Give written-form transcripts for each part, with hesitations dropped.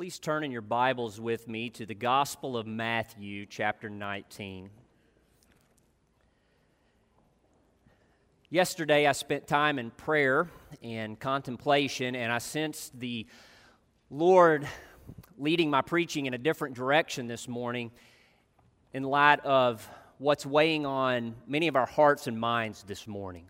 Please turn in your Bibles with me to the Gospel of Matthew, chapter 19. Yesterday, I spent time in prayer and contemplation, and I sensed the Lord leading my preaching in a different direction this morning in light of what's weighing on many of our hearts and minds this morning.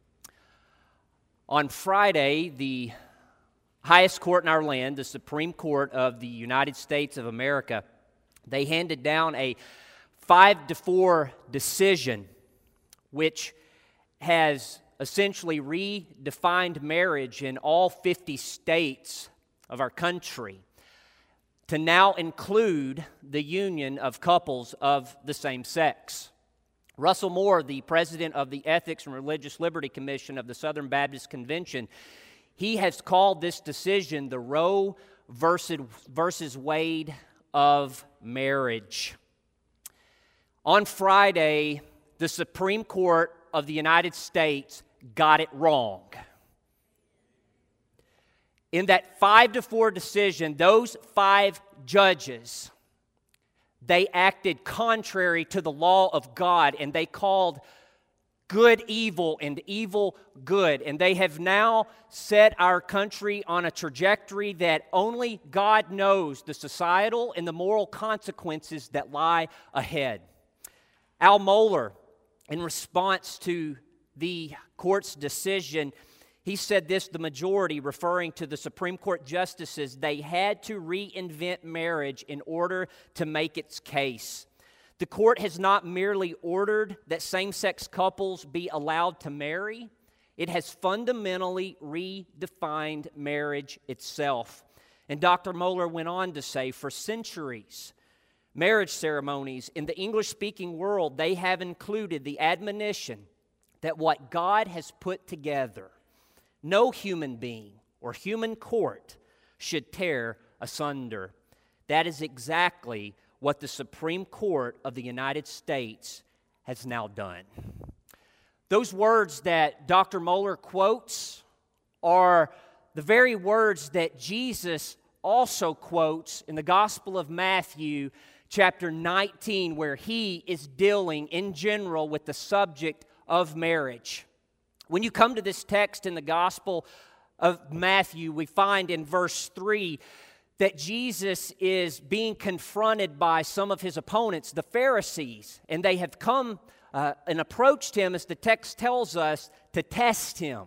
On Friday, the highest court in our land, the Supreme Court of the United States of America, they handed down a 5-4 decision which has essentially redefined marriage in all 50 states of our country to now include the union of couples of the same sex. Russell Moore, the president of the Ethics and Religious Liberty Commission of the Southern Baptist Convention, he has called this decision the Roe versus Wade of marriage. On Friday, the Supreme Court of the United States got it wrong. In that 5-4 decision, those 5 judges, they acted contrary to the law of God, and they called good evil and evil good. And they have now set our country on a trajectory that only God knows the societal and the moral consequences that lie ahead. Al Mohler, in response to the court's decision, he said this, the majority, referring to the Supreme Court justices, they had to reinvent marriage in order to make its case. The court has not merely ordered that same-sex couples be allowed to marry, it has fundamentally redefined marriage itself. And Dr. Mohler went on to say, for centuries, marriage ceremonies in the English-speaking world, they have included the admonition that what God has put together, no human being or human court should tear asunder. That is exactly what the Supreme Court of the United States has now done. Those words that Dr. Mohler quotes are the very words that Jesus also quotes in the Gospel of Matthew, chapter 19, where he is dealing in general with the subject of marriage. When you come to this text in the Gospel of Matthew, we find in verse 3 that Jesus is being confronted by some of his opponents, the Pharisees, and they have come and approached him, as the text tells us, to test him.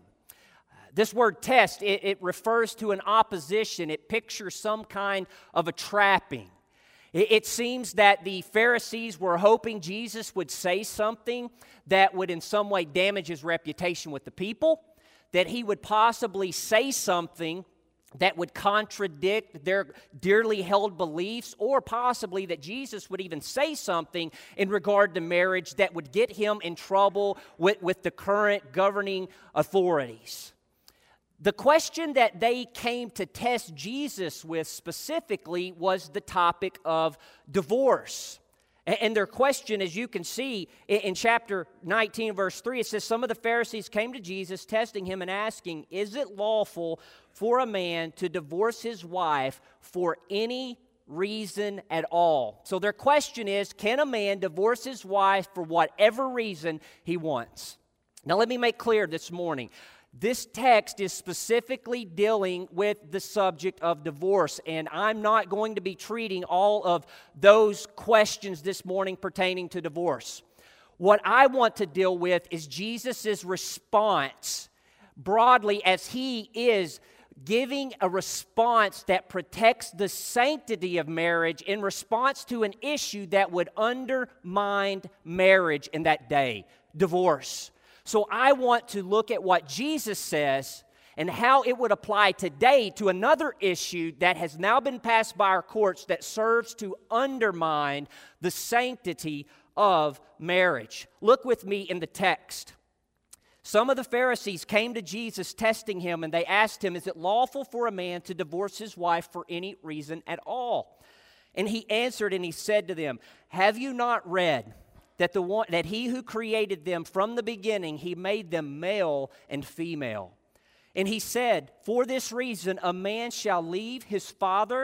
This word test, it refers to an opposition. It pictures some kind of a trapping. It seems that the Pharisees were hoping Jesus would say something that would in some way damage his reputation with the people, that he would possibly say something that would contradict their dearly held beliefs, or possibly that Jesus would even say something in regard to marriage that would get him in trouble with the current governing authorities. The question that they came to test Jesus with specifically was the topic of divorce. And their question, as you can see in chapter 19, verse 3, it says, some of the Pharisees came to Jesus, testing him and asking, is it lawful for a man to divorce his wife for any reason at all? So their question is, can a man divorce his wife for whatever reason he wants? Now let me make clear this morning, this text is specifically dealing with the subject of divorce, and I'm not going to be treating all of those questions this morning pertaining to divorce. What I want to deal with is Jesus' response broadly, as he is giving a response that protects the sanctity of marriage in response to an issue that would undermine marriage in that day, divorce. So I want to look at what Jesus says and how it would apply today to another issue that has now been passed by our courts that serves to undermine the sanctity of marriage. Look with me in the text. Some of the Pharisees came to Jesus testing him, and they asked him, is it lawful for a man to divorce his wife for any reason at all? And he answered and he said to them, have you not read that he who created them from the beginning, he made them male and female? And he said, for this reason a man shall leave his father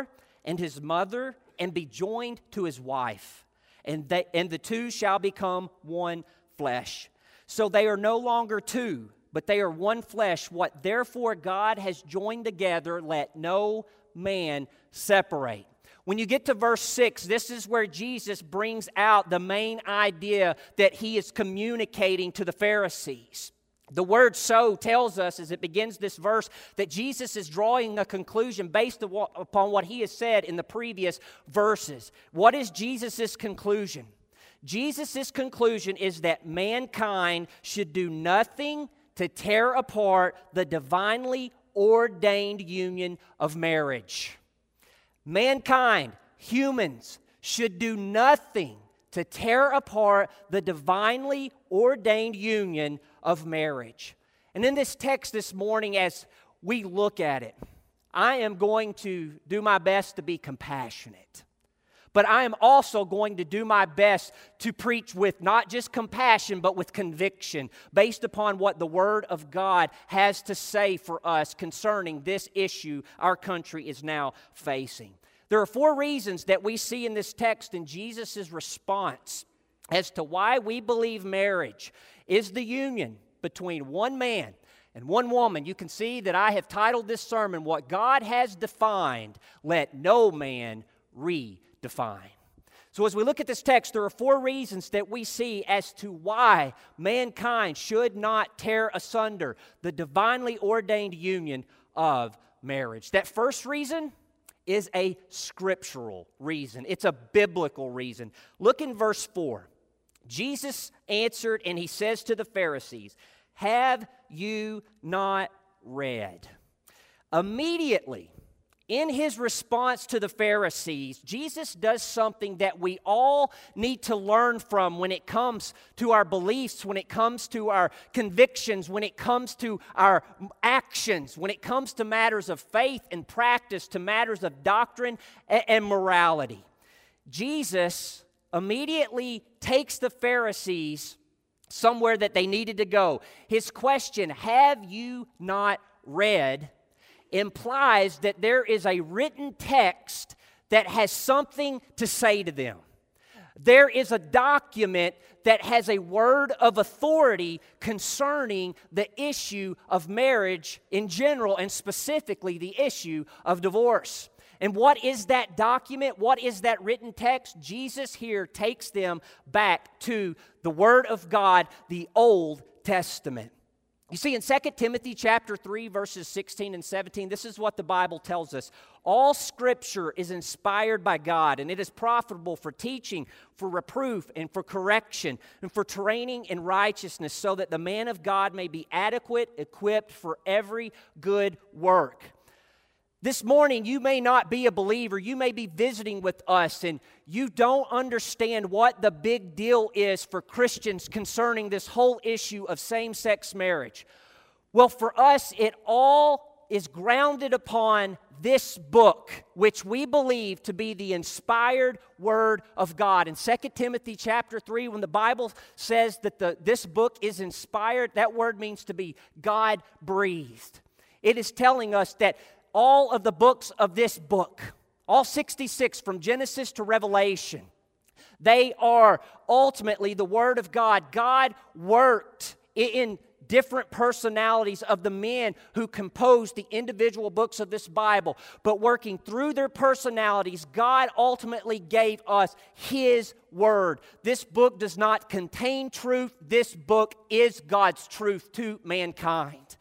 and his mother, and be joined to his wife, and the two shall become one flesh. So they are no longer two, but they are one flesh. What therefore God has joined together, let no man separate. When you get to verse 6, this is where Jesus brings out the main idea that he is communicating to the Pharisees. The word "so" tells us, as it begins this verse, that Jesus is drawing a conclusion based upon what he has said in the previous verses. What is Jesus' conclusion? Jesus' conclusion is that mankind should do nothing to tear apart the divinely ordained union of marriage. Mankind, humans, should do nothing to tear apart the divinely ordained union of marriage. And in this text this morning, as we look at it, I am going to do my best to be compassionate. But I am also going to do my best to preach with not just compassion, but with conviction, based upon what the Word of God has to say for us concerning this issue our country is now facing. There are 4 reasons that we see in this text in Jesus' response as to why we believe marriage is the union between one man and one woman. You can see that I have titled this sermon, "What God Has Defined, Let No Man Redefine." So as we look at this text, there are 4 reasons that we see as to why mankind should not tear asunder the divinely ordained union of marriage. That first reason is a scriptural reason. It's a biblical reason. Look in verse 4. Jesus answered and he says to the Pharisees, "Have you not read?" Immediately, in his response to the Pharisees, Jesus does something that we all need to learn from when it comes to our beliefs, when it comes to our convictions, when it comes to our actions, when it comes to matters of faith and practice, to matters of doctrine and morality. Jesus immediately takes the Pharisees somewhere that they needed to go. His question, "Have you not read?" implies that there is a written text that has something to say to them. There is a document that has a word of authority concerning the issue of marriage in general, and specifically the issue of divorce. And what is that document? What is that written text? Jesus here takes them back to the Word of God, the Old Testament. You see, in 2 Timothy chapter 3, verses 16 and 17, this is what the Bible tells us. All Scripture is inspired by God, and it is profitable for teaching, for reproof, and for correction, and for training in righteousness, so that the man of God may be adequate, equipped for every good work. This morning, you may not be a believer. You may be visiting with us, and you don't understand what the big deal is for Christians concerning this whole issue of same-sex marriage. Well, for us, it all is grounded upon this book, which we believe to be the inspired Word of God. In 2 Timothy chapter 3, when the Bible says that this book is inspired, that word means to be God-breathed. It is telling us that all of the books of this book, all 66 from Genesis to Revelation, they are ultimately the Word of God. God worked in different personalities of the men who composed the individual books of this Bible, but working through their personalities, God ultimately gave us His Word. This book does not contain truth. This book is God's truth to mankind.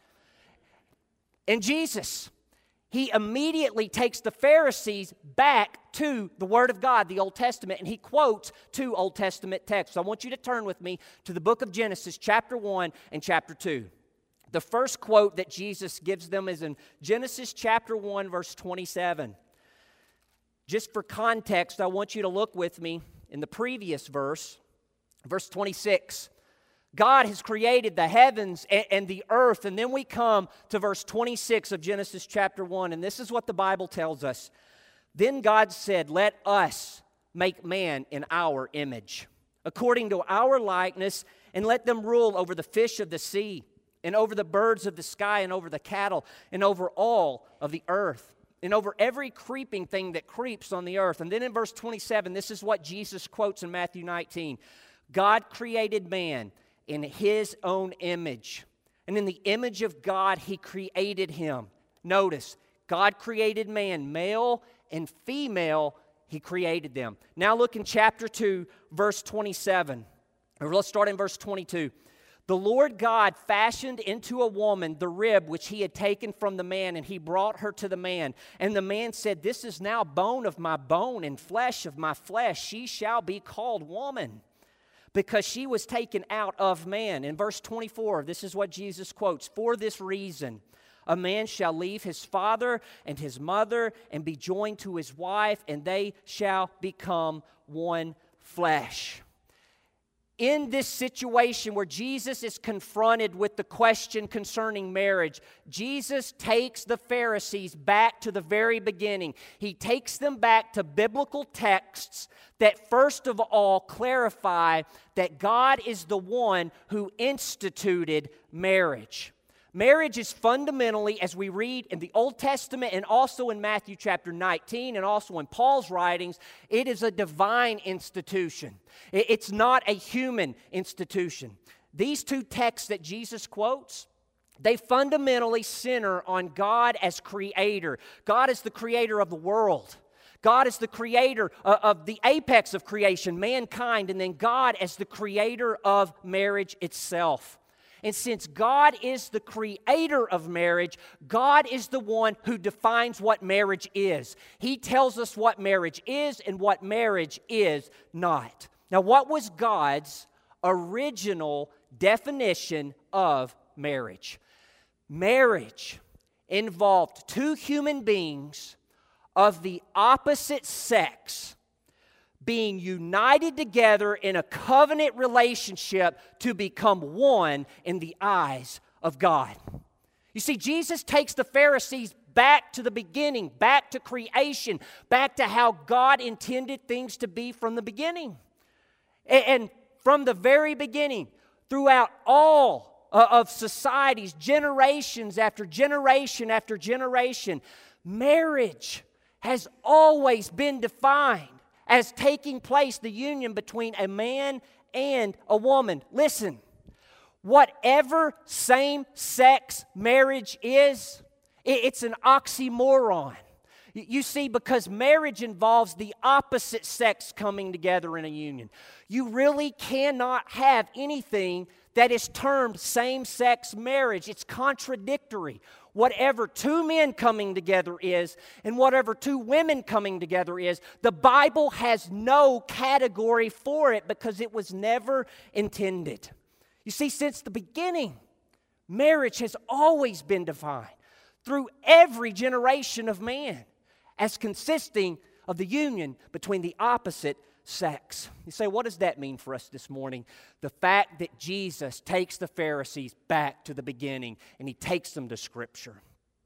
And Jesus, He immediately takes the Pharisees back to the Word of God, the Old Testament, and He quotes 2 Old Testament texts. So I want you to turn with me to the book of Genesis, chapter 1 and chapter 2. The first quote that Jesus gives them is in Genesis chapter 1, verse 27. Just for context, I want you to look with me in the previous verse, verse 26. God has created the heavens and the earth, and then we come to verse 26 of Genesis chapter 1, and this is what the Bible tells us. Then God said, "Let us make man in our image, according to our likeness, and let them rule over the fish of the sea, and over the birds of the sky, and over the cattle, and over all of the earth, and over every creeping thing that creeps on the earth. And then in verse 27, this is what Jesus quotes in Matthew 19. God created man in His own image. And in the image of God, He created him. Notice, God created man, male and female, He created them. Now look in chapter 2, verse 27. Or let's start in verse 22. The Lord God fashioned into a woman the rib which He had taken from the man, and He brought her to the man. And the man said, This is now bone of my bone and flesh of my flesh. She shall be called woman, because she was taken out of man. In verse 24, this is what Jesus quotes. For this reason, a man shall leave his father and his mother and be joined to his wife, and they shall become one flesh. In this situation where Jesus is confronted with the question concerning marriage, Jesus takes the Pharisees back to the very beginning. He takes them back to biblical texts that first of all clarify that God is the one who instituted marriage. Marriage is fundamentally, as we read in the Old Testament and also in Matthew chapter 19 and also in Paul's writings, it is a divine institution. It's not a human institution. These two texts that Jesus quotes, they fundamentally center on God as creator. God is the creator of the world. God is the creator of the apex of creation, mankind, and then God as the creator of marriage itself. And since God is the creator of marriage, God is the one who defines what marriage is. He tells us what marriage is and what marriage is not. Now, what was God's original definition of marriage? Marriage involved two human beings of the opposite sex being united together in a covenant relationship to become one in the eyes of God. You see, Jesus takes the Pharisees back to the beginning, back to creation, back to how God intended things to be from the beginning. And from the very beginning, throughout all of societies, generations after generation after generation, marriage has always been defined as taking place, the union between a man and a woman. Listen, whatever same-sex marriage is, it's an oxymoron. You see, because marriage involves the opposite sex coming together in a union. You really cannot have anything that is termed same-sex marriage. It's contradictory. Whatever two men coming together is and whatever two women coming together is, the Bible has no category for it because it was never intended. You see, since the beginning, marriage has always been defined through every generation of man as consisting of the union between the opposite sex. You say, what does that mean for us this morning? The fact that Jesus takes the Pharisees back to the beginning and He takes them to Scripture.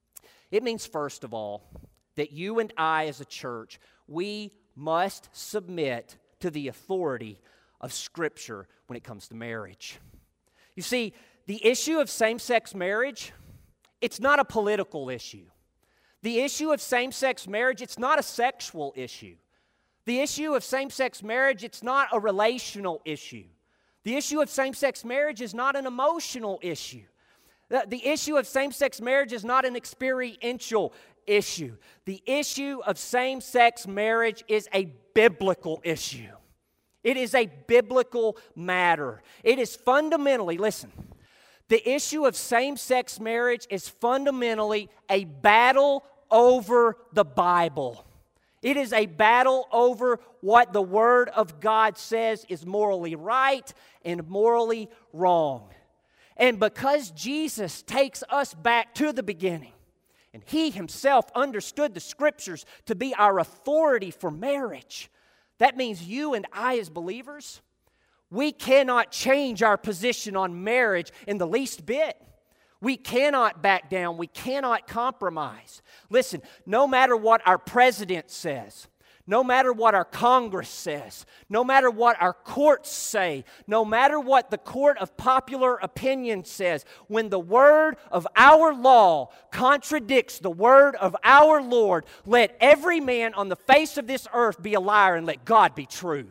It means, first of all, that you and I as a church, we must submit to the authority of Scripture when it comes to marriage. You see, the issue of same-sex marriage, it's not a political issue. The issue of same-sex marriage, it's not a sexual issue. The issue of same-sex marriage, it's not a relational issue. The issue of same-sex marriage is not an emotional issue. The issue of same-sex marriage is not an experiential issue. The issue of same-sex marriage is a biblical issue. It is a biblical matter. It is fundamentally, listen, the issue of same-sex marriage is fundamentally a battle over the Bible. It is a battle over what the Word of God says is morally right and morally wrong. And because Jesus takes us back to the beginning, and He Himself understood the Scriptures to be our authority for marriage, that means you and I as believers, we cannot change our position on marriage in the least bit. We cannot back down. We cannot compromise. Listen, no matter what our president says, No matter what our Congress says, no matter what our courts say, no matter what the court of popular opinion says, when the word of our law contradicts the word of our Lord, let every man on the face of this earth be a liar and let God be true.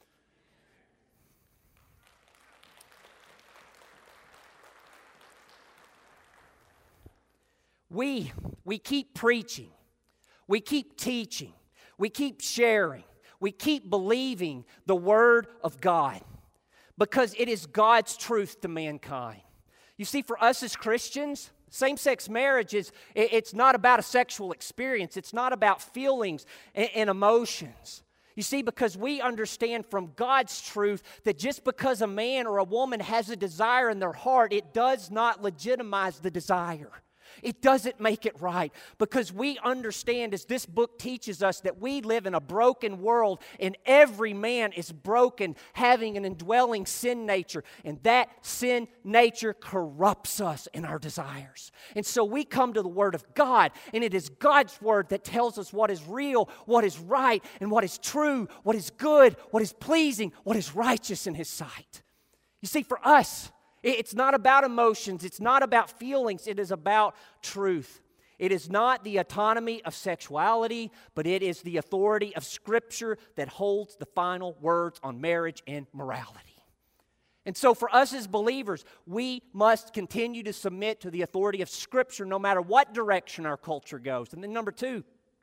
We keep preaching, we keep teaching, we keep sharing, we keep believing the Word of God because it is God's truth to mankind. You see, for us as Christians, same-sex marriage it's not about a sexual experience. It's not about feelings and emotions. You see, because we understand from God's truth that just because a man or a woman has a desire in their heart, it does not legitimize the desire. It doesn't make it right, because we understand, as this book teaches us, that we live in a broken world and every man is broken, having an indwelling sin nature, and that sin nature corrupts us in our desires. And so we come to the Word of God, and it is God's Word that tells us what is real, what is right, and what is true, what is good, what is pleasing, what is righteous in His sight. You see, for us, it's not about emotions. It's not about feelings. It is about truth. It is not the autonomy of sexuality, but it is the authority of Scripture that holds the final words on marriage and morality. And so for us as believers, we must continue to submit to the authority of Scripture no matter what direction our culture goes. And then number two,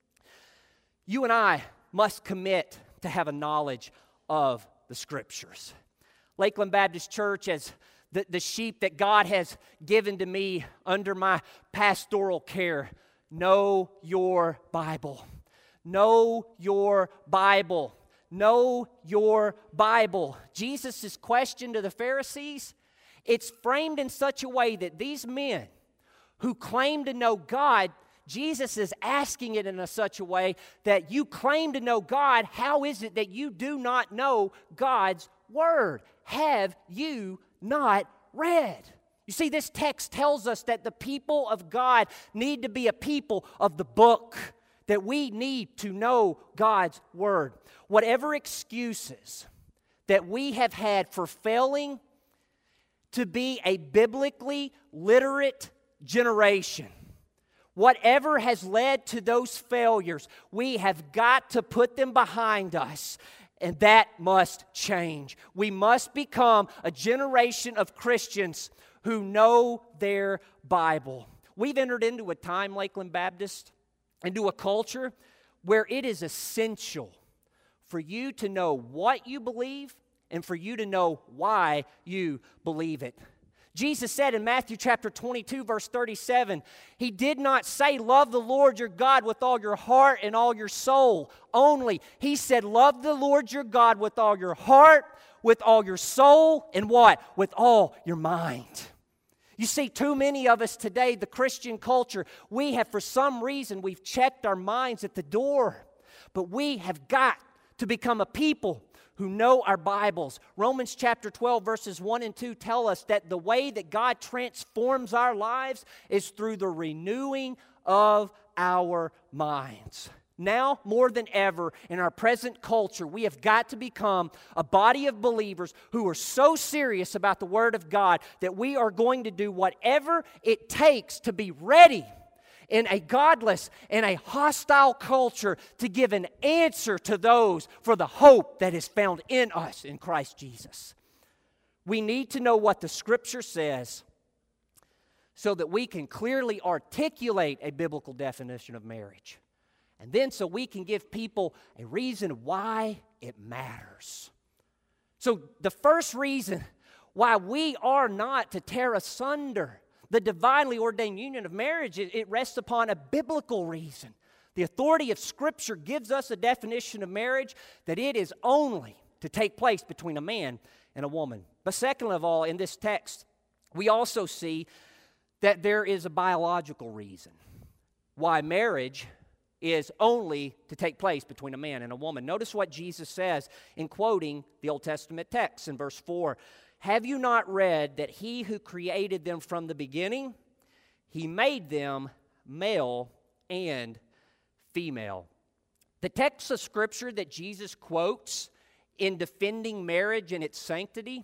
you and I must commit to have a knowledge of the Scriptures. Lakeland Baptist Church, as the sheep that God has given to me under my pastoral care, know your Bible. Know your Bible. Know your Bible. Jesus' question to the Pharisees, it's framed in such a way that these men who claim to know God, Jesus is asking it in such a way that you claim to know God. How is it that you do not know God's Word? Have you not read? You see, this text tells us that the people of God need to be a people of the book, that we need to know God's Word. Whatever excuses that we have had for failing to be a biblically literate generation, whatever has led to those failures, we have got to put them behind us. And that must change. We must become a generation of Christians who know their Bible. We've entered into a time, Lakeland Baptist, into a culture where it is essential for you to know what you believe and for you to know why you believe it. Jesus said in Matthew chapter 22, verse 37, He did not say, love the Lord your God with all your heart and all your soul only. He said, love the Lord your God with all your heart, with all your soul, and what? With all your mind. You see, too many of us today, the Christian culture, we have, for some reason, we've checked our minds at the door. But we have got to become a people who know our Bibles. Romans chapter 12, verses 1 and 2 tell us that the way that God transforms our lives is through the renewing of our minds. Now, more than ever, in our present culture, we have got to become a body of believers who are so serious about the Word of God that we are going to do whatever it takes to be ready in a godless and a hostile culture to give an answer to those for the hope that is found in us in Christ Jesus. We need to know what the Scripture says so that we can clearly articulate a biblical definition of marriage. And then so we can give people a reason why it matters. So the first reason why we are not to tear asunder the divinely ordained union of marriage, it rests upon a biblical reason. The authority of Scripture gives us a definition of marriage that it is only to take place between a man and a woman. But second of all, in this text, we also see that there is a biological reason why marriage is only to take place between a man and a woman. Notice what Jesus says in quoting the Old Testament text in verse 4. Have you not read that He who created them from the beginning, He made them male and female? The text of Scripture that Jesus quotes in defending marriage and its sanctity,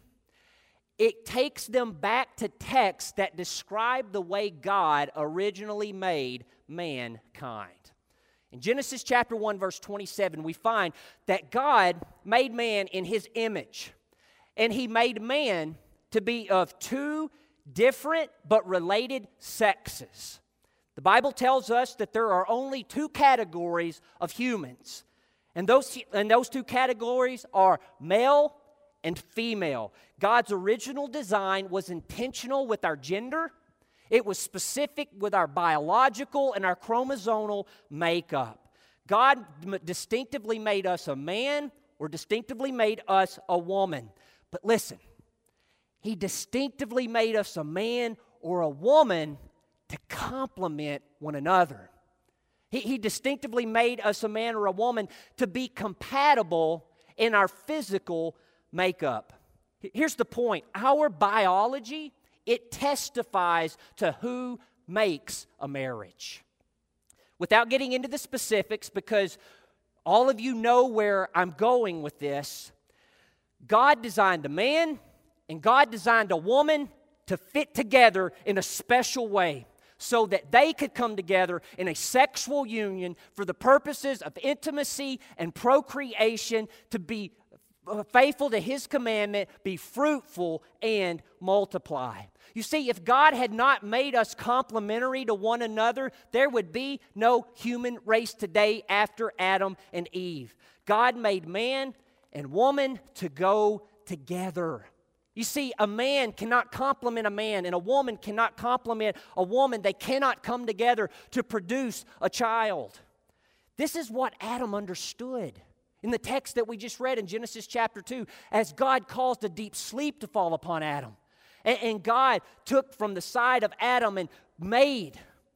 it takes them back to texts that describe the way God originally made mankind. In Genesis chapter 1, verse 27, we find that God made man in His image, and He made man to be of two different but related sexes. The Bible tells us that there are only two categories of humans, and those two categories are male and female. God's original design was intentional with our gender. It was specific with our biological and our chromosomal makeup. God distinctively made us a man or distinctively made us a woman. But listen, He distinctively made us a man or a woman to complement one another. He distinctively made us a man or a woman to be compatible in our physical makeup. Here's the point. Our biology, it testifies to who makes a marriage. Without getting into the specifics, because all of you know where I'm going with this, God designed a man and God designed a woman to fit together in a special way so that they could come together in a sexual union for the purposes of intimacy and procreation, to be faithful to His commandment, be fruitful and multiply. You see, if God had not made us complementary to one another, there would be no human race today after Adam and Eve. God made man and woman to go together. You see, a man cannot complement a man, and a woman cannot complement a woman. They cannot come together to produce a child. This is what Adam understood in the text that we just read in Genesis chapter 2, as God caused a deep sleep to fall upon Adam. And God took from the side of Adam and made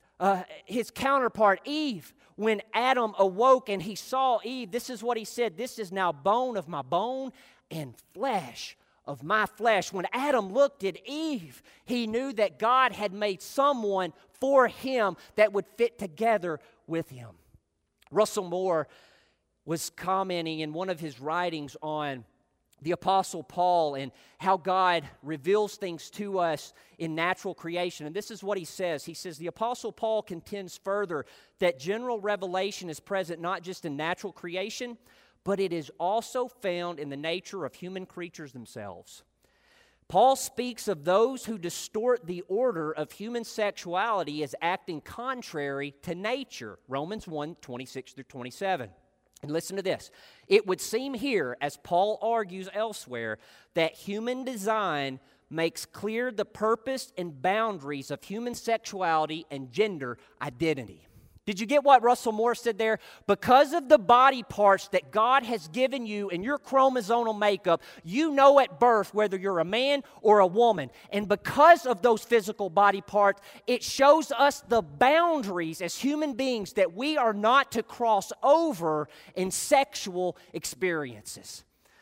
his counterpart, Eve. When Adam awoke and he saw Eve, this is what he said, "This is now bone of my bone and flesh of my flesh." When Adam looked at Eve, he knew that God had made someone for him that would fit together with him. Russell Moore was commenting in one of his writings on the Apostle Paul and how God reveals things to us in natural creation. And this is what he says. He says, the Apostle Paul contends further that general revelation is present not just in natural creation, but it is also found in the nature of human creatures themselves. Paul speaks of those who distort the order of human sexuality as acting contrary to nature. Romans 1, 26 through 27. And listen to this. It would seem here, as Paul argues elsewhere, that human design makes clear the purpose and boundaries of human sexuality and gender identity. Did you get what Russell Moore said there? Because of the body parts that God has given you in your chromosomal makeup, you know at birth whether you're a man or a woman. And because of those physical body parts, it shows us the boundaries as human beings that we are not to cross over in sexual experiences.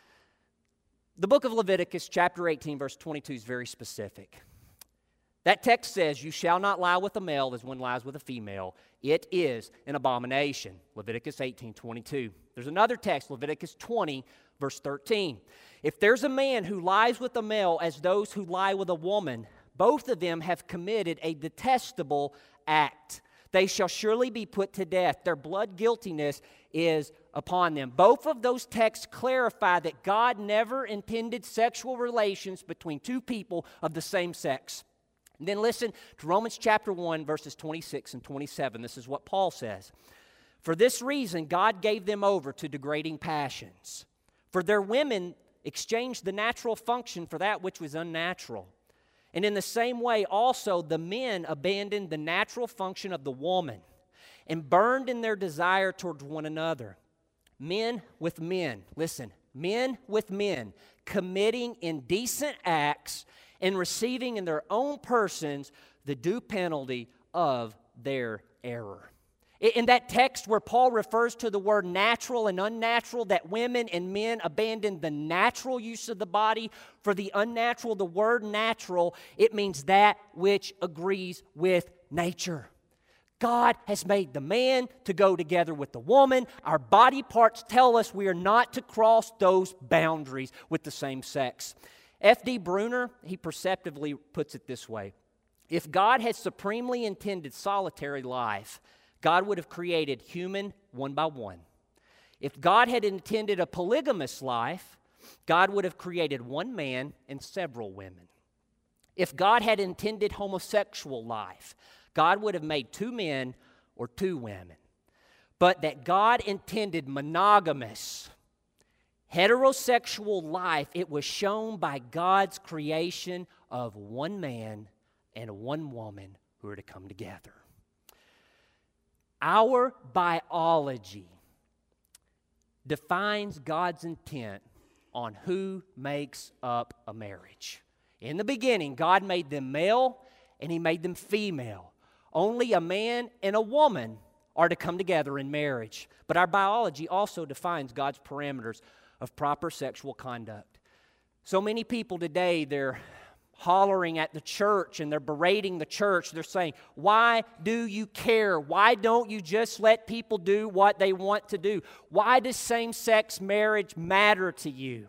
The book of Leviticus, chapter 18, verse 22 is very specific. That text says, "You shall not lie with a male as one lies with a female. It is an abomination." Leviticus 18:22. There's another text, Leviticus 20, verse 13. "If there's a man who lies with a male as those who lie with a woman, both of them have committed a detestable act. They shall surely be put to death. Their blood guiltiness is upon them." Both of those texts clarify that God never intended sexual relations between two people of the same sex. And then listen to Romans chapter 1, verses 26 and 27. This is what Paul says. "For this reason, God gave them over to degrading passions. For their women exchanged the natural function for that which was unnatural. And in the same way, also, the men abandoned the natural function of the woman and burned in their desire towards one another. Men with men," listen, "men with men, committing indecent acts and receiving in their own persons the due penalty of their error." In that text where Paul refers to the word natural and unnatural, that women and men abandoned the natural use of the body for the unnatural, the word natural, it means that which agrees with nature. God has made the man to go together with the woman. Our body parts tell us we are not to cross those boundaries with the same sex. F.D. Bruner, he perceptively puts it this way. If God had supremely intended solitary life, God would have created human one by one. If God had intended a polygamous life, God would have created one man and several women. If God had intended homosexual life, God would have made two men or two women. But that God intended monogamous, heterosexual life, it was shown by God's creation of one man and one woman who are to come together. Our biology defines God's intent on who makes up a marriage. In the beginning, God made them male and He made them female. Only a man and a woman are to come together in marriage. But our biology also defines God's parameters of proper sexual conduct. So many people today, they're hollering at the church and they're berating the church. They're saying, why do you care? Why don't you just let people do what they want to do? Why does same-sex marriage matter to you?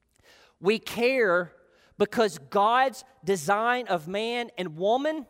We care because God's design of man and woman,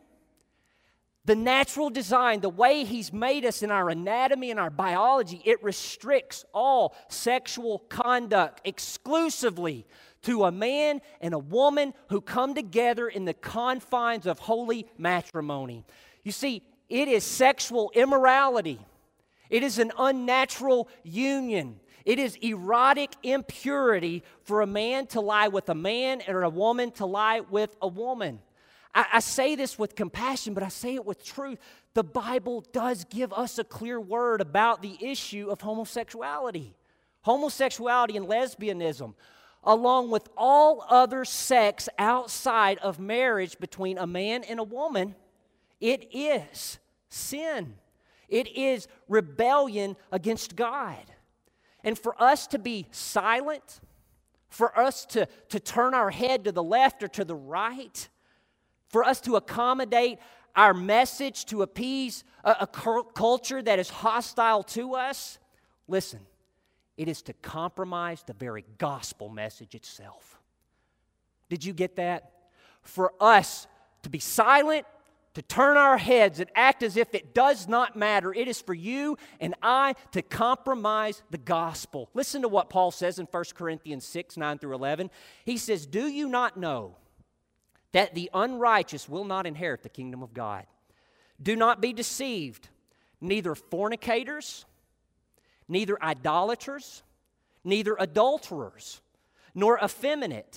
the natural design, the way He's made us in our anatomy and our biology, it restricts all sexual conduct exclusively to a man and a woman who come together in the confines of holy matrimony. You see, it is sexual immorality. It is an unnatural union. It is erotic impurity for a man to lie with a man and a woman to lie with a woman. I say this with compassion, but I say it with truth. The Bible does give us a clear word about the issue of homosexuality. Homosexuality and lesbianism, along with all other sex outside of marriage between a man and a woman, it is sin. It is rebellion against God. And for us to be silent, for us to turn our head to the left or to the right, for us to accommodate our message to appease a culture that is hostile to us, listen, it is to compromise the very gospel message itself. Did you get that? For us to be silent, to turn our heads and act as if it does not matter, it is for you and I to compromise the gospel. Listen to what Paul says in 1 Corinthians 6, 9 through 11. He says, "Do you not know that the unrighteous will not inherit the kingdom of God? Do not be deceived. Neither fornicators, neither idolaters, neither adulterers, nor effeminate,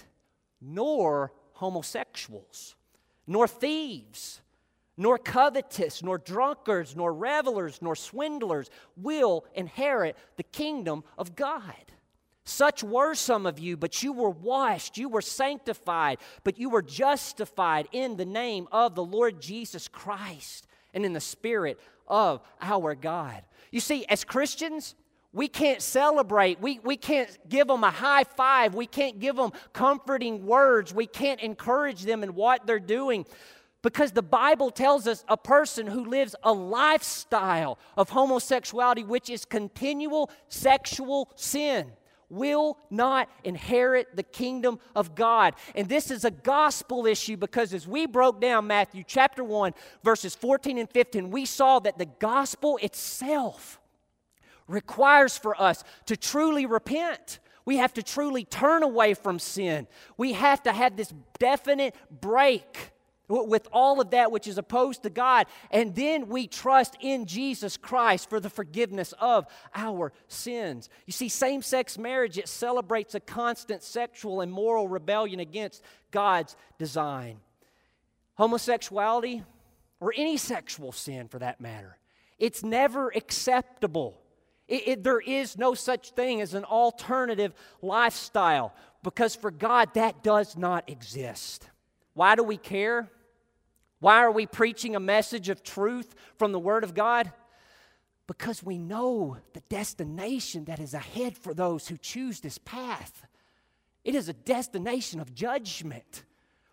nor homosexuals, nor thieves, nor covetous, nor drunkards, nor revelers, nor swindlers will inherit the kingdom of God. Such were some of you, but you were washed, you were sanctified, but you were justified in the name of the Lord Jesus Christ and in the Spirit of our God." You see, as Christians, we can't celebrate. We can't give them a high five. We can't give them comforting words. We can't encourage them in what they're doing. Because the Bible tells us a person who lives a lifestyle of homosexuality, which is continual sexual sin, will not inherit the kingdom of God. And this is a gospel issue because as we broke down Matthew chapter 1, verses 14 and 15, we saw that the gospel itself requires for us to truly repent. We have to truly turn away from sin. We have to have this definite break with all of that which is opposed to God, and then we trust in Jesus Christ for the forgiveness of our sins. You see, same-sex marriage, it celebrates a constant sexual and moral rebellion against God's design. Homosexuality, or any sexual sin for that matter, it's never acceptable. There is no such thing as an alternative lifestyle because for God that does not exist. Why do we care? Why are we preaching a message of truth from the Word of God? Because we know the destination that is ahead for those who choose this path. It is a destination of judgment.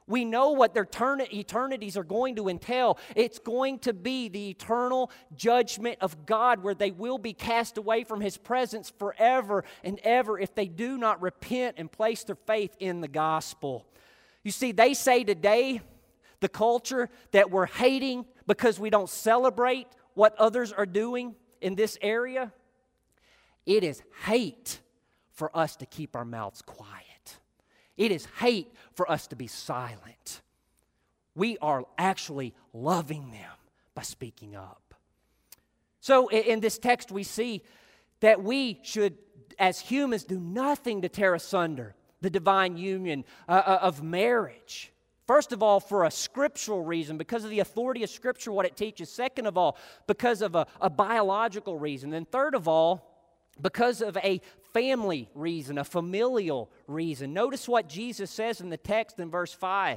We know what their eternities are going to entail. It's going to be the eternal judgment of God, where they will be cast away from His presence forever and ever if they do not repent and place their faith in the gospel. You see, they say today, the culture, that we're hating because we don't celebrate what others are doing in this area. It is hate for us to keep our mouths quiet. It is hate for us to be silent. We are actually loving them by speaking up. So in this text we see that we should, as humans, do nothing to tear asunder the divine union of marriage. First of all, for a scriptural reason, because of the authority of Scripture, what it teaches. Second of all, because of a biological reason. And third of all, because of a family reason, a familial reason. Notice what Jesus says in the text in verse 5.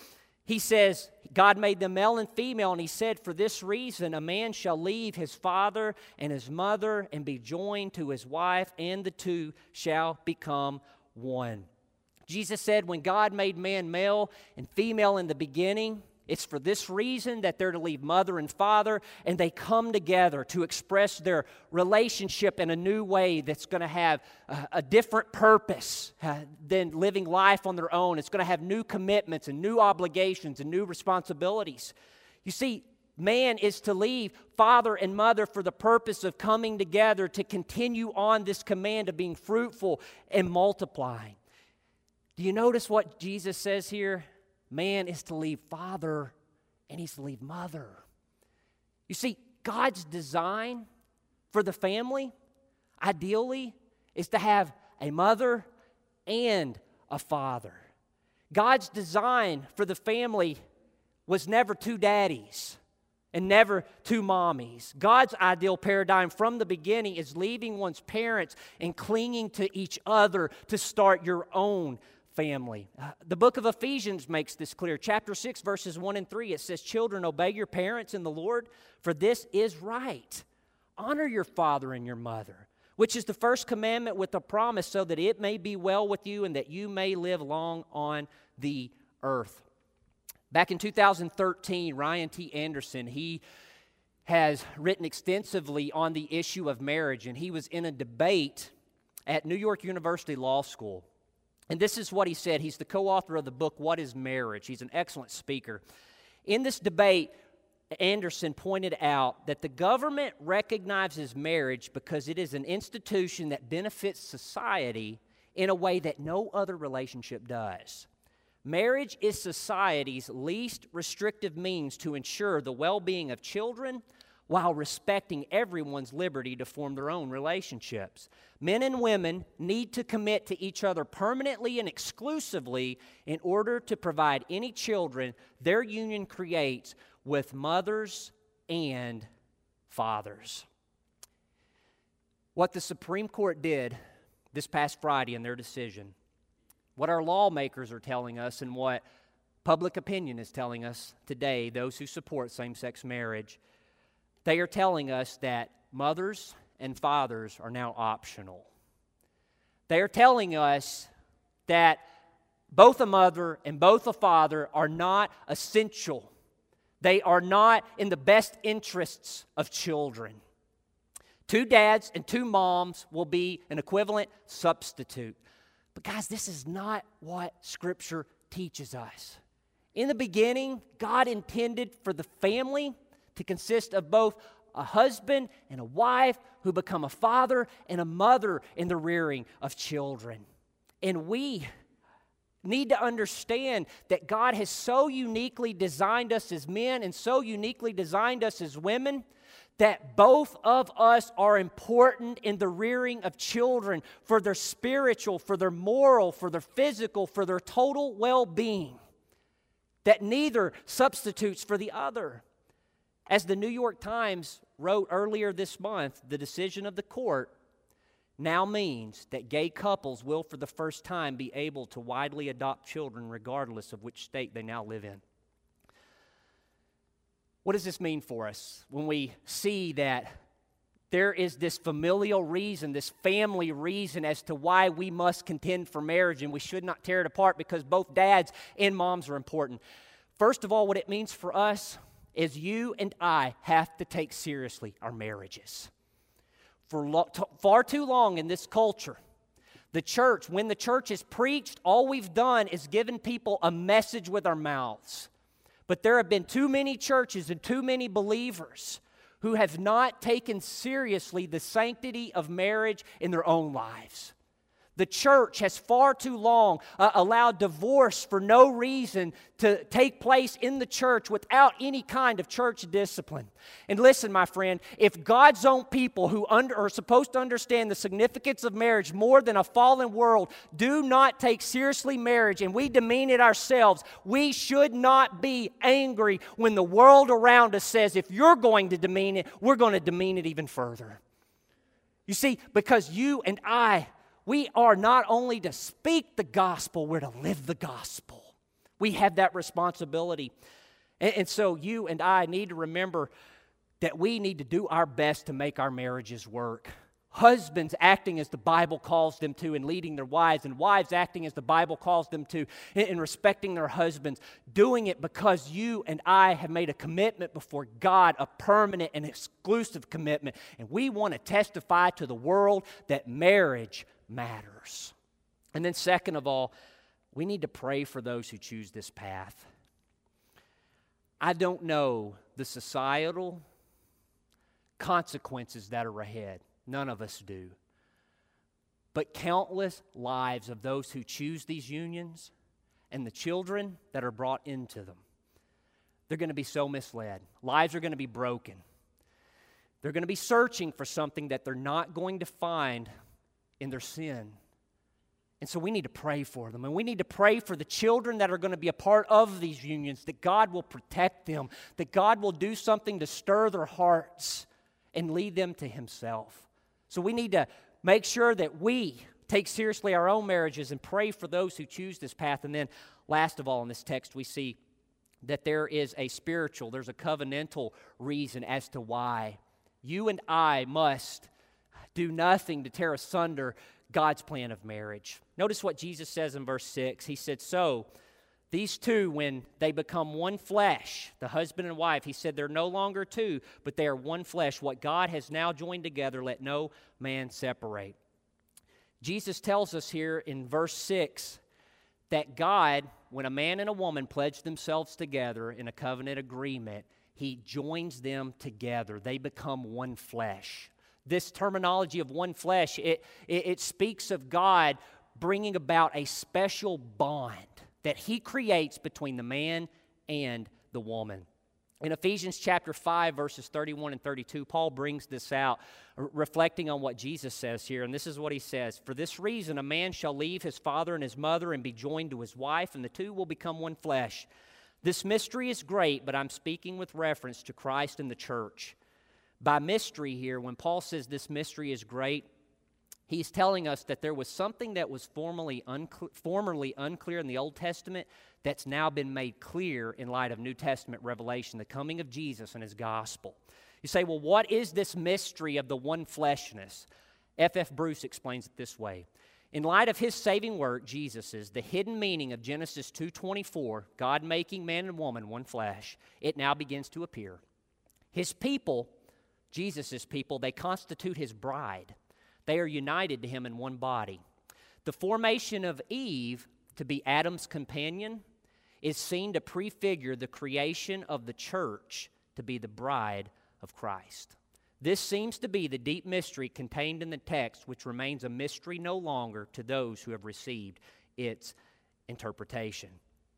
He says, God made them male and female, and He said, for this reason a man shall leave his father and his mother and be joined to his wife, and the two shall become one. Jesus said when God made man male and female in the beginning, it's for this reason that they're to leave mother and father, and they come together to express their relationship in a new way that's going to have a different purpose than living life on their own. It's going to have new commitments and new obligations and new responsibilities. You see, man is to leave father and mother for the purpose of coming together to continue on this command of being fruitful and multiplying. Do you notice what Jesus says here? Man is to leave father and he's to leave mother. You see, God's design for the family, ideally, is to have a mother and a father. God's design for the family was never two daddies and never two mommies. God's ideal paradigm from the beginning is leaving one's parents and clinging to each other to start your own family. The book of Ephesians makes this clear. Chapter 6, verses 1 and 3, it says, children, obey your parents in the Lord, for this is right. Honor your father and your mother, which is the first commandment with a promise, so that it may be well with you and that you may live long on the earth. Back in 2013, Ryan T. Anderson, he has written extensively on the issue of marriage, and he was in a debate at New York University Law School. And this is what he said. He's the co-author of the book, What is Marriage? He's an excellent speaker. In this debate, Anderson pointed out that the government recognizes marriage because it is an institution that benefits society in a way that no other relationship does. Marriage is society's least restrictive means to ensure the well-being of children while respecting everyone's liberty to form their own relationships. Men and women need to commit to each other permanently and exclusively in order to provide any children their union creates with mothers and fathers. What the Supreme Court did this past Friday in their decision, what our lawmakers are telling us, and what public opinion is telling us today, those who support same-sex marriage, they are telling us that mothers and fathers are now optional. They are telling us that both a mother and both a father are not essential. They are not in the best interests of children. Two dads and two moms will be an equivalent substitute. But guys, this is not what Scripture teaches us. In the beginning, God intended for the family to consist of both a husband and a wife who become a father and a mother in the rearing of children. And we need to understand that God has so uniquely designed us as men and so uniquely designed us as women that both of us are important in the rearing of children for their spiritual, for their moral, for their physical, for their total well-being. That neither substitutes for the other. As the New York Times wrote earlier this month, the decision of the court now means that gay couples will for the first time be able to widely adopt children regardless of which state they now live in. What does this mean for us when we see that There is this familial reason, this family reason as to why we must contend for marriage, and we should not tear it apart because both dads and moms are important. First of all, what it means for us is you and I have to take seriously our marriages. For far too long in this culture, when the church is preached, all we've done is given people a message with our mouths. But there have been too many churches and too many believers who have not taken seriously the sanctity of marriage in their own lives. The church has far too long allowed divorce for no reason to take place in the church without any kind of church discipline. And listen, my friend, if God's own people who are supposed to understand the significance of marriage more than a fallen world do not take seriously marriage and we demean it ourselves, we should not be angry when the world around us says, if you're going to demean it, we're going to demean it even further. You see, because you and I, we are not only to speak the gospel, we're to live the gospel. We have that responsibility. And so you and I need to remember that we need to do our best to make our marriages work. Husbands acting as the Bible calls them to in leading their wives, and wives acting as the Bible calls them to in respecting their husbands. Doing it because you and I have made a commitment before God, a permanent and exclusive commitment. And we want to testify to the world that marriage matters. And then second of all, we need to pray for those who choose this path. I don't know the societal consequences that are ahead. None of us do. But countless lives of those who choose these unions and the children that are brought into them, they're going to be so misled. Lives are going to be broken. They're going to be searching for something that they're not going to find in their sin. And so we need to pray for them. And we need to pray for the children that are going to be a part of these unions, that God will protect them, that God will do something to stir their hearts and lead them to Himself. So we need to make sure that we take seriously our own marriages and pray for those who choose this path. And then last of all, in this text, we see that there's a covenantal reason as to why you and I must do nothing to tear asunder God's plan of marriage. Notice what Jesus says in verse 6. He said, so these two, when they become one flesh, the husband and wife, He said they're no longer two, but they are one flesh. What God has now joined together, let no man separate. Jesus tells us here in verse 6 that God, when a man and a woman pledge themselves together in a covenant agreement, He joins them together. They become one flesh. This terminology of one flesh, it speaks of God bringing about a special bond that He creates between the man and the woman. In Ephesians chapter 5, verses 31 and 32, Paul brings this out, reflecting on what Jesus says here. And this is what he says, for this reason a man shall leave his father and his mother and be joined to his wife, and the two will become one flesh. This mystery is great, but I'm speaking with reference to Christ and the church. By mystery here, when Paul says this mystery is great, he's telling us that there was something that was formerly unclear in the Old Testament that's now been made clear in light of New Testament revelation, the coming of Jesus and His gospel. You say, well, what is this mystery of the one fleshness? F.F. Bruce explains it this way. In light of His saving work, Jesus's, the hidden meaning of Genesis 2:24, God making man and woman one flesh, it now begins to appear. His people, Jesus' people, they constitute His bride. They are united to Him in one body. The formation of Eve to be Adam's companion is seen to prefigure the creation of the church to be the bride of Christ. This seems to be the deep mystery contained in the text, which remains a mystery no longer to those who have received its interpretation.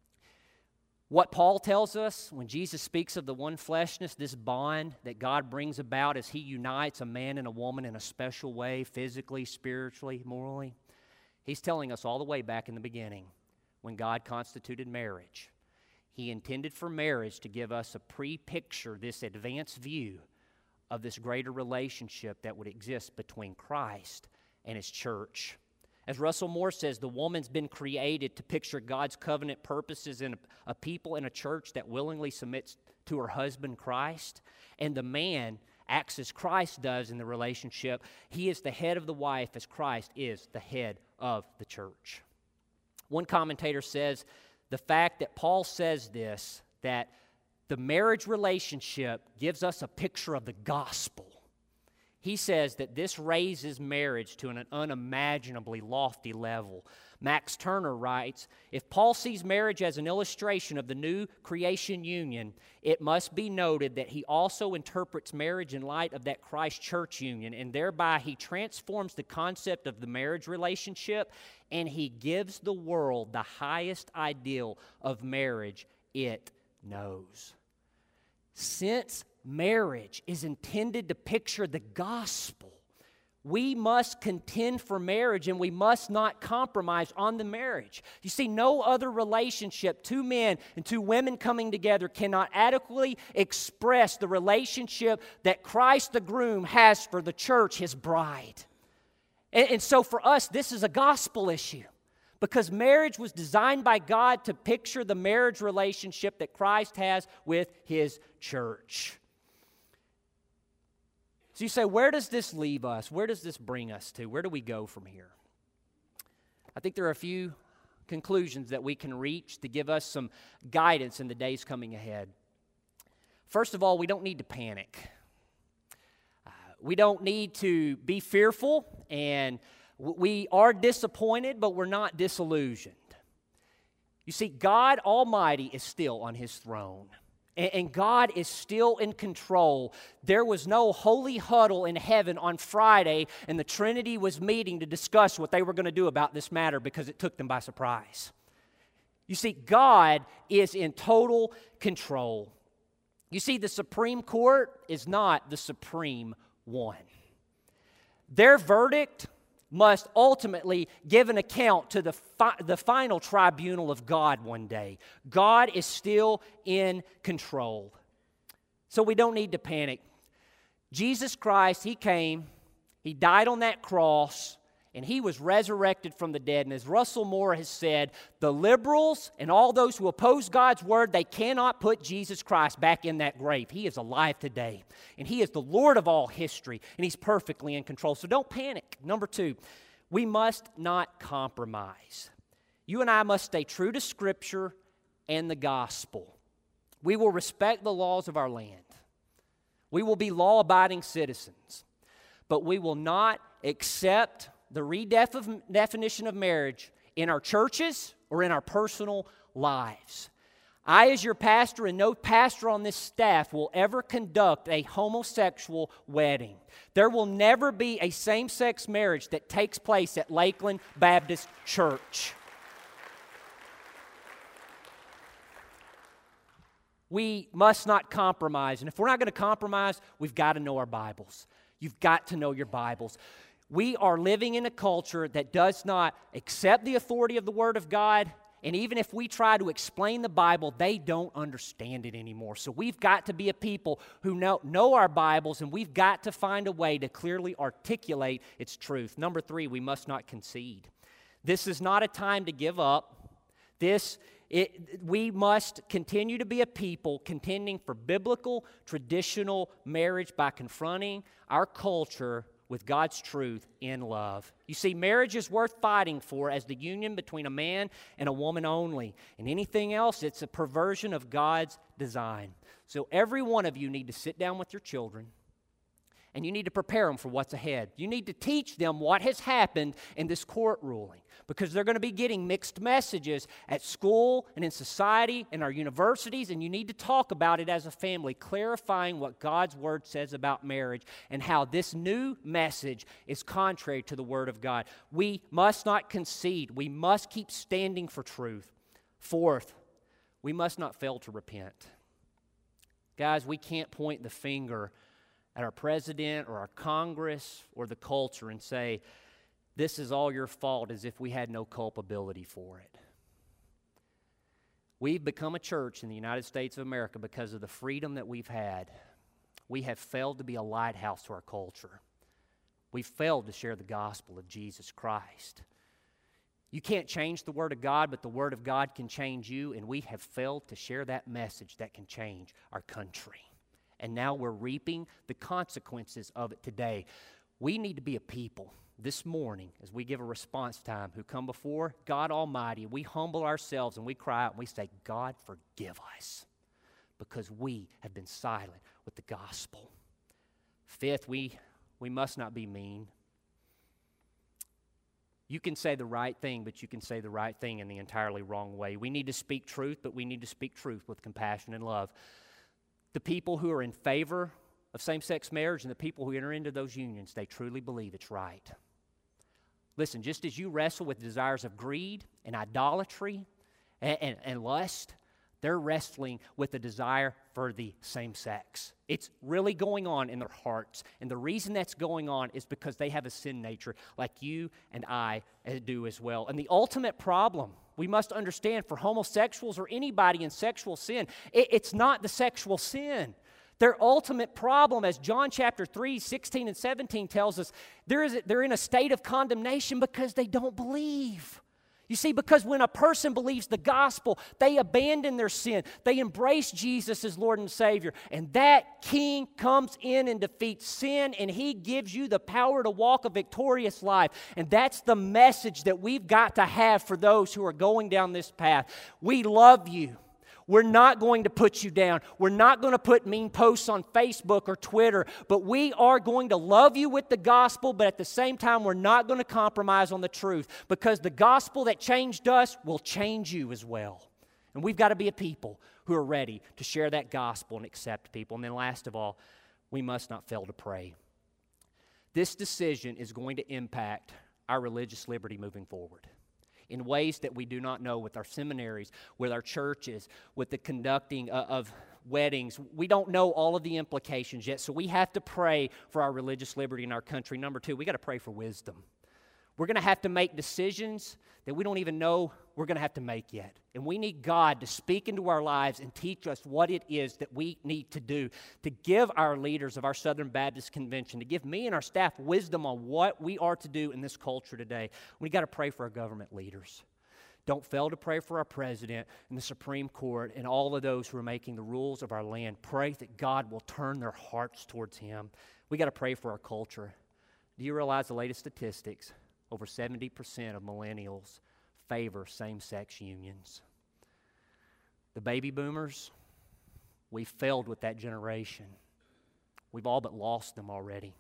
What Paul tells us when Jesus speaks of the one fleshness, this bond that God brings about as He unites a man and a woman in a special way, physically, spiritually, morally, He's telling us all the way back in the beginning when God constituted marriage. He intended for marriage to give us a pre-picture, this advanced view of this greater relationship that would exist between Christ and His church. As Russell Moore says, the woman's been created to picture God's covenant purposes in a people in a church that willingly submits to her husband Christ. And the man, acts as Christ does in the relationship. He is the head of the wife as Christ is the head of the church. One commentator says the fact that Paul says this, that the marriage relationship gives us a picture of the gospel. He says that this raises marriage to an unimaginably lofty level. Max Turner writes, if Paul sees marriage as an illustration of the new creation union, it must be noted that he also interprets marriage in light of that Christ church union, and thereby he transforms the concept of the marriage relationship, and he gives the world the highest ideal of marriage it knows. Since marriage is intended to picture the gospel, we must contend for marriage, and we must not compromise on the marriage. You see, no other relationship, two men and two women coming together, cannot adequately express the relationship that Christ the groom has for the church, his bride. And so for us, this is a gospel issue, because marriage was designed by God to picture the marriage relationship that Christ has with his church. So you say, where does this leave us? Where does this bring us to? Where do we go from here? I think there are a few conclusions that we can reach to give us some guidance in the days coming ahead. First of all, we don't need to panic. We don't need to be fearful, and we are disappointed, but we're not disillusioned. You see, God Almighty is still on his throne. And God is still in control. There was no holy huddle in heaven on Friday, and the Trinity was meeting to discuss what they were going to do about this matter because it took them by surprise. You see, God is in total control. You see, the Supreme Court is not the supreme one. Their verdict must ultimately give an account to the final tribunal of God one day. God is still in control. So we don't need to panic. Jesus Christ, he came, he died on that cross, and he was resurrected from the dead. And as Russell Moore has said, the liberals and all those who oppose God's word, they cannot put Jesus Christ back in that grave. He is alive today, and he is the Lord of all history, and he's perfectly in control. So don't panic. Number two, we must not compromise. You and I must stay true to Scripture and the gospel. We will respect the laws of our land. We will be law-abiding citizens, but we will not accept the redefinition of marriage in our churches or in our personal lives. I, as your pastor, and no pastor on this staff will ever conduct a homosexual wedding. There will never be a same-sex marriage that takes place at Lakeland Baptist Church. We must not compromise. And if we're not going to compromise, we've got to know our Bibles. You've got to know your Bibles. We are living in a culture that does not accept the authority of the Word of God, and even if we try to explain the Bible, they don't understand it anymore. So we've got to be a people who know our Bibles, and we've got to find a way to clearly articulate its truth. Number three, we must not concede. This is not a time to give up. We must continue to be a people contending for biblical, traditional marriage by confronting our culture with God's truth in love. You see, marriage is worth fighting for as the union between a man and a woman only. And anything else, it's a perversion of God's design. So every one of you need to sit down with your children, and you need to prepare them for what's ahead. You need to teach them what has happened in this court ruling, because they're going to be getting mixed messages at school and in society and our universities, and you need to talk about it as a family, clarifying what God's Word says about marriage and how this new message is contrary to the Word of God. We must not concede. We must keep standing for truth. Fourth, we must not fail to repent. Guys, we can't point the finger at our president or our Congress or the culture and say, this is all your fault, as if we had no culpability for it. We've become a church in the United States of America because of the freedom that we've had. We have failed to be a lighthouse to our culture. We've failed to share the gospel of Jesus Christ. You can't change the Word of God, but the Word of God can change you, and we have failed to share that message that can change our country. And now we're reaping the consequences of it today. We need to be a people this morning as we give a response time who come before God Almighty. We humble ourselves and we cry out and we say, God, forgive us, because we have been silent with the gospel. Fifth, we must not be mean. You can say the right thing, but you can say the right thing in the entirely wrong way. We need to speak truth, but we need to speak truth with compassion and love. The people who are in favor of same-sex marriage and the people who enter into those unions, they truly believe it's right. Listen, just as you wrestle with desires of greed and idolatry and lust, they're wrestling with the desire for the same sex. It's really going on in their hearts. And the reason that's going on is because they have a sin nature like you and I do as well. And the ultimate problem we must understand for homosexuals or anybody in sexual sin, it's not the sexual sin. Their ultimate problem, as John chapter 3, 16 and 17 tells us, they're in a state of condemnation because they don't believe. You see, because when a person believes the gospel, they abandon their sin. They embrace Jesus as Lord and Savior. And that King comes in and defeats sin, and He gives you the power to walk a victorious life. And that's the message that we've got to have for those who are going down this path. We love you. We're not going to put you down. We're not going to put mean posts on Facebook or Twitter, but we are going to love you with the gospel, but at the same time, we're not going to compromise on the truth, because the gospel that changed us will change you as well. And we've got to be a people who are ready to share that gospel and accept people. And then last of all, we must not fail to pray. This decision is going to impact our religious liberty moving forward in ways that we do not know, with our seminaries, with our churches, with the conducting of weddings. We don't know all of the implications yet, so we have to pray for our religious liberty in our country. Number two, we got to pray for wisdom. We're going to have to make decisions that we don't even know we're going to have to make yet. And we need God to speak into our lives and teach us what it is that we need to do, to give our leaders of our Southern Baptist Convention, to give me and our staff wisdom on what we are to do in this culture today. We got to pray for our government leaders. Don't fail to pray for our president and the Supreme Court and all of those who are making the rules of our land. Pray that God will turn their hearts towards Him. We got to pray for our culture. Do you realize the latest statistics? Over 70% of millennials favor same-sex unions. The baby boomers, we failed with that generation. We've all but lost them already.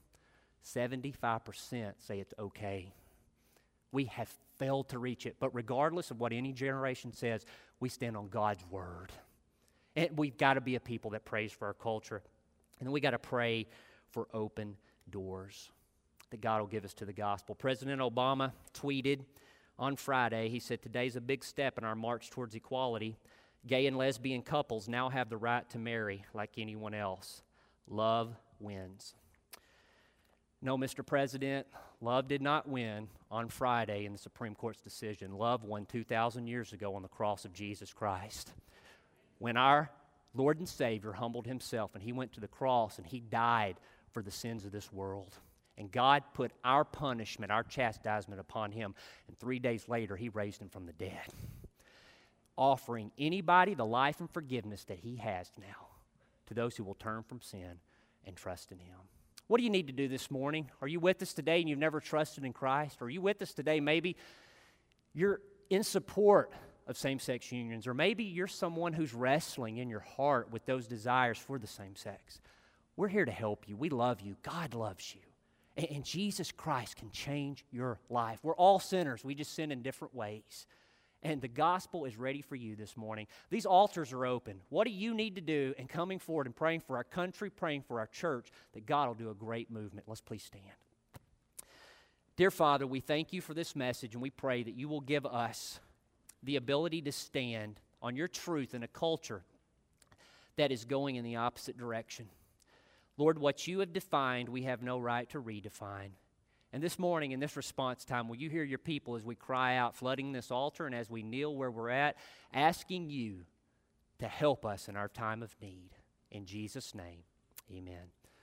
75% say it's okay. We have failed to reach it. But regardless of what any generation says, we stand on God's word. And we've got to be a people that prays for our culture. And then we got to pray for open doors that God will give us to the gospel. President Obama tweeted on Friday, he said, "Today's a big step in our march towards equality. Gay and lesbian couples now have the right to marry like anyone else. Love wins." No, Mr. President, love did not win on Friday in the Supreme Court's decision. Love won 2,000 years ago on the cross of Jesus Christ. When our Lord and Savior humbled Himself and He went to the cross and He died for the sins of this world. And God put our punishment, our chastisement upon Him. And 3 days later, He raised Him from the dead, offering anybody the life and forgiveness that He has now to those who will turn from sin and trust in Him. What do you need to do this morning? Are you with us today and you've never trusted in Christ? Are you with us today? Maybe you're in support of same-sex unions, or maybe you're someone who's wrestling in your heart with those desires for the same sex. We're here to help you. We love you. God loves you. And Jesus Christ can change your life. We're all sinners. We just sin in different ways. And the gospel is ready for you this morning. These altars are open. What do you need to do in coming forward and praying for our country, praying for our church, that God will do a great movement? Let's please stand. Dear Father, we thank you for this message, and we pray that you will give us the ability to stand on your truth in a culture that is going in the opposite direction. Lord, what you have defined, we have no right to redefine. And this morning, in this response time, will you hear your people as we cry out, flooding this altar, and as we kneel where we're at, asking you to help us in our time of need. In Jesus' name, amen.